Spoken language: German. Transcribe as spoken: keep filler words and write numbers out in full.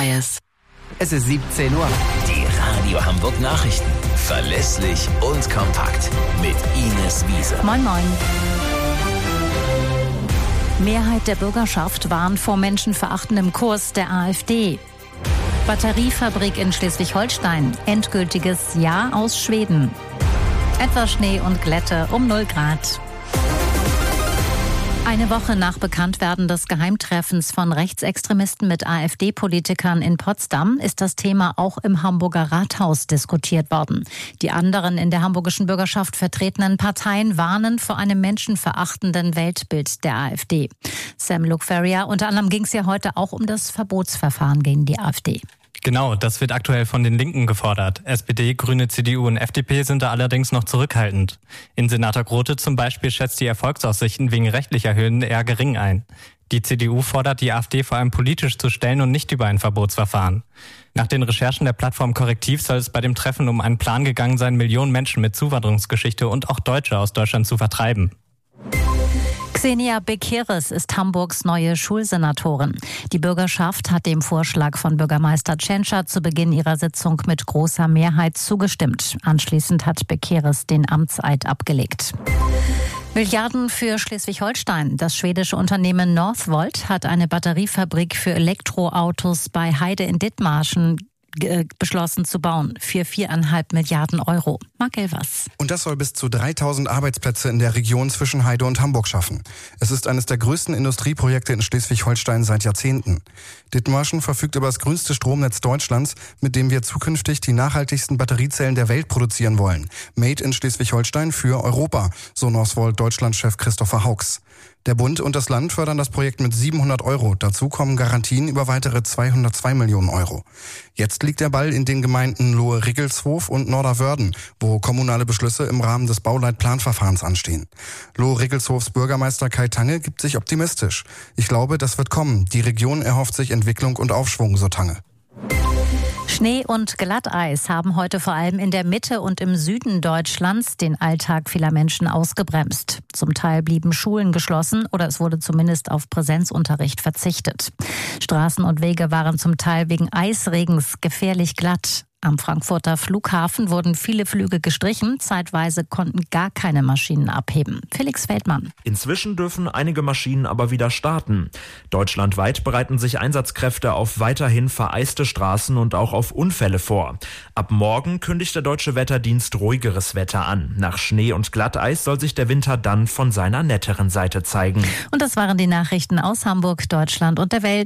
Neues. Es ist siebzehn Uhr. Die Radio Hamburg Nachrichten. Verlässlich und kompakt. Mit Ines Wiese. Moin, moin. Mehrheit der Bürgerschaft warnt vor menschenverachtendem Kurs der AfD. Batteriefabrik in Schleswig-Holstein. Endgültiges Ja aus Schweden. Etwas Schnee und Glätte um null Grad. Eine Woche nach Bekanntwerden des Geheimtreffens von Rechtsextremisten mit AfD-Politikern in Potsdam ist das Thema auch im Hamburger Rathaus diskutiert worden. Die anderen in der hamburgischen Bürgerschaft vertretenen Parteien warnen vor einem menschenverachtenden Weltbild der AfD. Sam Lukferia, unter anderem ging es ja heute auch um das Verbotsverfahren gegen die AfD. Genau, das wird aktuell von den Linken gefordert. S P D, Grüne, C D U und F D P sind da allerdings noch zurückhaltend. Innensenator Grote zum Beispiel schätzt die Erfolgsaussichten wegen rechtlicher Hürden eher gering ein. Die C D U fordert, die AfD vor allem politisch zu stellen und nicht über ein Verbotsverfahren. Nach den Recherchen der Plattform Korrektiv soll es bei dem Treffen um einen Plan gegangen sein, Millionen Menschen mit Zuwanderungsgeschichte und auch Deutsche aus Deutschland zu vertreiben. Xenia Bekeres ist Hamburgs neue Schulsenatorin. Die Bürgerschaft hat dem Vorschlag von Bürgermeister Tschentscher zu Beginn ihrer Sitzung mit großer Mehrheit zugestimmt. Anschließend hat Bekeres den Amtseid abgelegt. Milliarden für Schleswig-Holstein. Das schwedische Unternehmen Northvolt hat eine Batteriefabrik für Elektroautos bei Heide in Dithmarschen beschlossen zu bauen für viereinhalb Milliarden Euro. Marc Elvers. Und das soll bis zu dreitausend Arbeitsplätze in der Region zwischen Heide und Hamburg schaffen. Es ist eines der größten Industrieprojekte in Schleswig-Holstein seit Jahrzehnten. Dithmarschen verfügt über das grünste Stromnetz Deutschlands, mit dem wir zukünftig die nachhaltigsten Batteriezellen der Welt produzieren wollen. Made in Schleswig-Holstein für Europa, so Northvolt Deutschlandchef Christopher Hauks. Der Bund und das Land fördern das Projekt mit siebenhundert Euro. Dazu kommen Garantien über weitere zweihundertzwei Millionen Euro. Jetzt liegt der Ball in den Gemeinden Lohe-Riggelshof und Norderwörden, wo kommunale Beschlüsse im Rahmen des Bauleitplanverfahrens anstehen. Lohe-Riggelshofs Bürgermeister Kai Tange gibt sich optimistisch. Ich glaube, das wird kommen. Die Region erhofft sich Entwicklung und Aufschwung, so Tange. Schnee und Glatteis haben heute vor allem in der Mitte und im Süden Deutschlands den Alltag vieler Menschen ausgebremst. Zum Teil blieben Schulen geschlossen oder es wurde zumindest auf Präsenzunterricht verzichtet. Straßen und Wege waren zum Teil wegen Eisregens gefährlich glatt. Am Frankfurter Flughafen wurden viele Flüge gestrichen. Zeitweise konnten gar keine Maschinen abheben. Felix Feldmann. Inzwischen dürfen einige Maschinen aber wieder starten. Deutschlandweit bereiten sich Einsatzkräfte auf weiterhin vereiste Straßen und auch auf Unfälle vor. Ab morgen kündigt der Deutsche Wetterdienst ruhigeres Wetter an. Nach Schnee und Glatteis soll sich der Winter dann von seiner netteren Seite zeigen. Und das waren die Nachrichten aus Hamburg, Deutschland und der Welt.